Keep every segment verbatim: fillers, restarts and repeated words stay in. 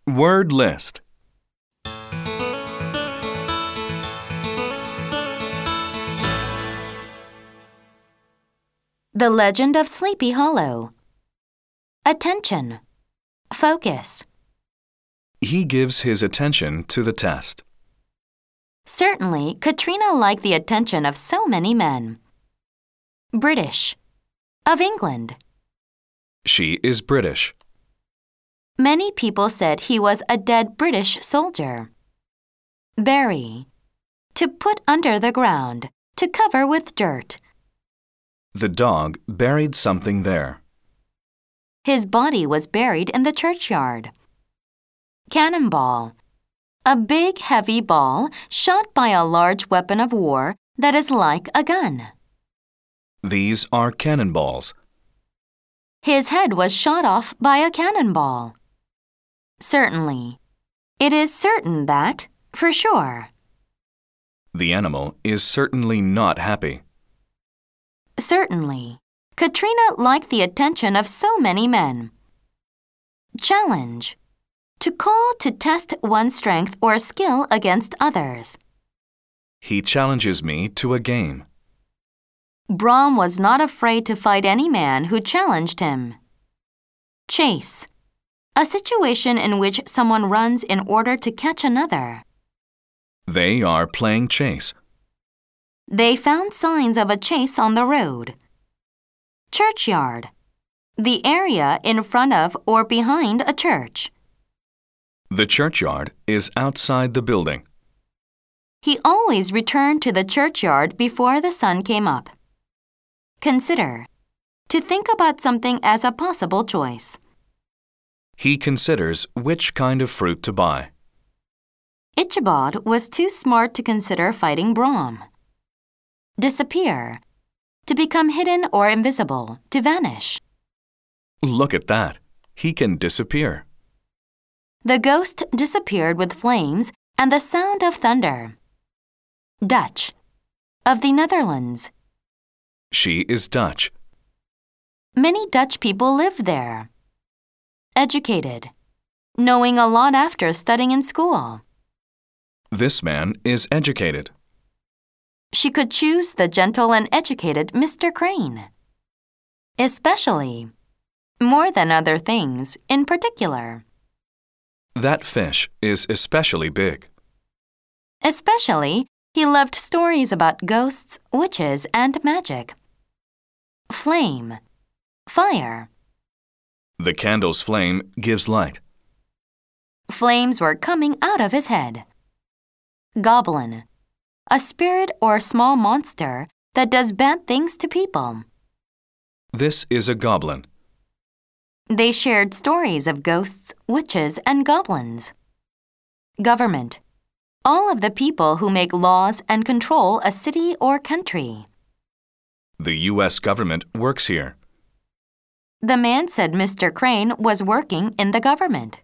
Word list. The Legend of Sleepy Hollow. Attention. Focus. He gives his attention to the test. Certainly, Katrina liked the attention of so many men. British. Of England. She is British. Many people said he was a dead British soldier. Bury. To put under the ground, to cover with dirt. The dog buried something there. His body was buried in the churchyard. Cannonball. A big, heavy ball shot by a large weapon of war that is like a gun. These are cannonballs. His head was shot off by a cannonball. Certainly. It is certain that, for sure. The animal is certainly not happy. Certainly. Katrina liked the attention of so many men. Challenge. To call to test one's strength or skill against others. He challenges me to a game. Brom was not afraid to fight any man who challenged him. Chase. A situation in which someone runs in order to catch another. They are playing chase. They found signs of a chase on the road. Churchyard. The area in front of or behind a church. The churchyard is outside the building. He always returned to the churchyard before the sun came up. Consider. To think about something as a possible choice. He considers which kind of fruit to buy. Ichabod was too smart to consider fighting Brom. Disappear. To become hidden or invisible, to vanish. Look at that. He can disappear. The ghost disappeared with flames and the sound of thunder. Dutch. Of the Netherlands. She is Dutch. Many Dutch people live there. Educated. Knowing a lot after studying in school. This man is educated. She could choose the gentle and educated Mister Crane. Especially. More than other things, in particular. That fish is especially big. Especially, he loved stories about ghosts, witches, and magic. Flame. Fire. The candle's flame gives light. Flames were coming out of his head. Goblin. A spirit or small monster that does bad things to people. This is a goblin. They shared stories of ghosts, witches, and goblins. Government. All of the people who make laws and control a city or country. The U S government works here. The man said Mister Crane was working in the government.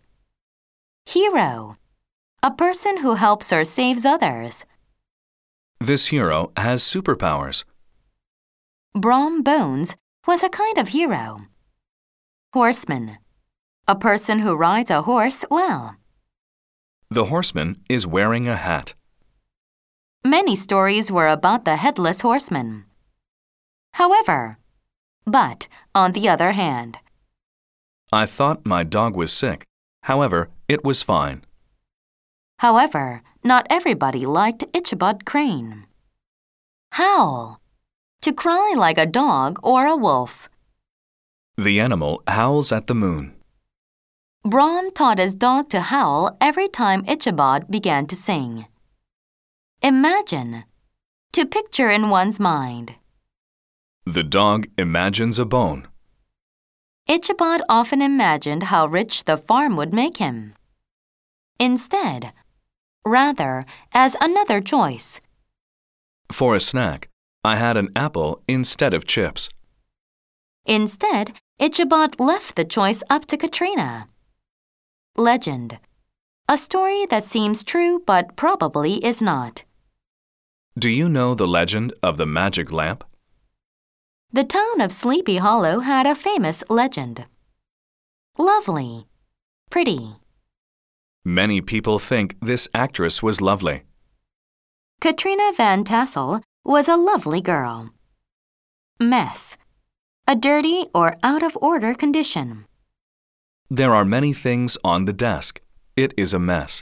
Hero. A person who helps or saves others. This hero has superpowers. Brom Bones was a kind of hero. Horseman. A person who rides a horse well. The horseman is wearing a hat. Many stories were about the headless horseman. However, but, on the other hand. I thought my dog was sick. However, it was fine. However, not everybody liked Ichabod Crane. Howl. To cry like a dog or a wolf. The animal howls at the moon. Brom taught his dog to howl every time Ichabod began to sing. Imagine. To picture in one's mind. The dog imagines a bone. Ichabod often imagined how rich the farm would make him. Instead, rather, as another choice. For a snack, I had an apple instead of chips. Instead, Ichabod left the choice up to Katrina. Legend. A story that seems true but probably is not. Do you know the legend of the magic lamp? The town of Sleepy Hollow had a famous legend. Lovely. Pretty. Many people think this actress was lovely. Katrina Van Tassel was a lovely girl. Mess. A dirty or out-of-order condition. There are many things on the desk. It is a mess.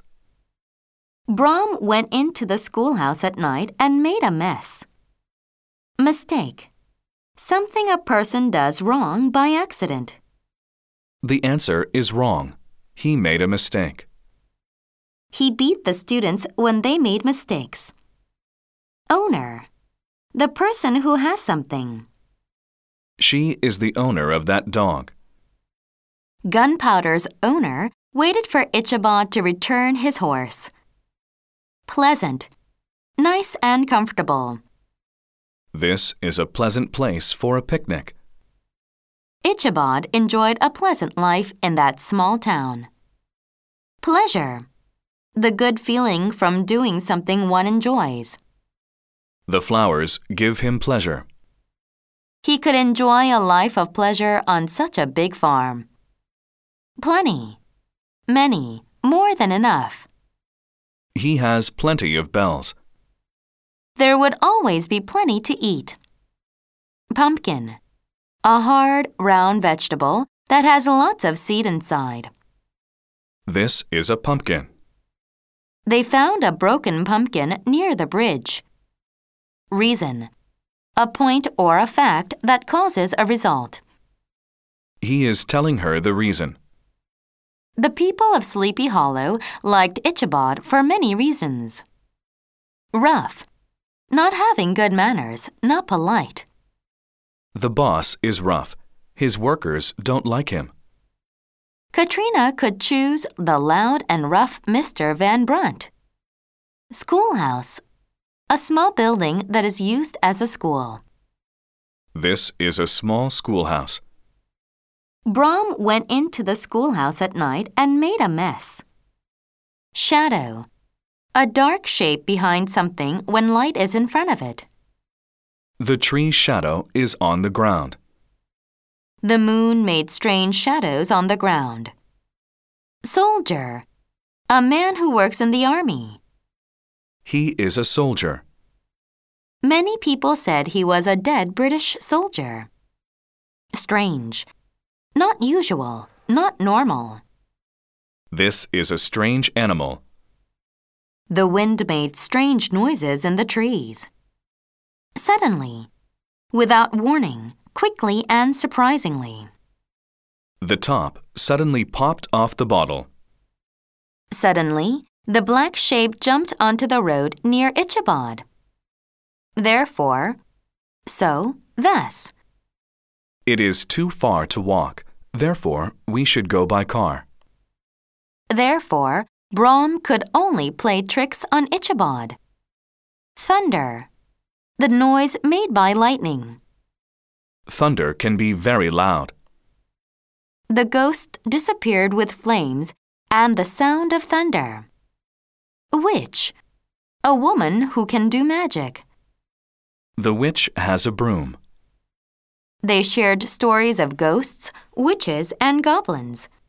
Brom went into the schoolhouse at night and made a mess. Mistake. Something a person does wrong by accident. The answer is wrong. He made a mistake. He beat the students when they made mistakes. Owner. The person who has something. She is the owner of that dog. Gunpowder's owner waited for Ichabod to return his horse. Pleasant. Nice and comfortable. This is a pleasant place for a picnic. Ichabod enjoyed a pleasant life in that small town. Pleasure. The good feeling from doing something one enjoys. The flowers give him pleasure. He could enjoy a life of pleasure on such a big farm. Plenty. Many. More than enough. He has plenty of bells. There would always be plenty to eat. Pumpkin. A hard, round vegetable that has lots of seed inside. This is a pumpkin. They found a broken pumpkin near the bridge. Reason. A point or a fact that causes a result. He is telling her the reason. The people of Sleepy Hollow liked Ichabod for many reasons. Rough. Not having good manners, not polite. The boss is rough. His workers don't like him. Katrina could choose the loud and rough Mister Van Brunt. Schoolhouse. A small building that is used as a school. This is a small schoolhouse. Brom went into the schoolhouse at night and made a mess. Shadow. A dark shape behind something when light is in front of it. The tree's shadow is on the ground. The moon made strange shadows on the ground. Soldier. A man who works in the army. He is a soldier. Many people said he was a dead British soldier. Strange. Not usual, not normal. This is a strange animal. The wind made strange noises in the trees. Suddenly. Without warning, quickly and surprisingly. The top suddenly popped off the bottle. Suddenly, the black shape jumped onto the road near Ichabod. Therefore, so, thus. It is too far to walk. Therefore, we should go by car. Therefore, Brom could only play tricks on Ichabod. Thunder. The noise made by lightning. Thunder can be very loud. The ghost disappeared with flames and the sound of thunder. Witch. A woman who can do magic. The witch has a broom. They shared stories of ghosts, witches, and goblins.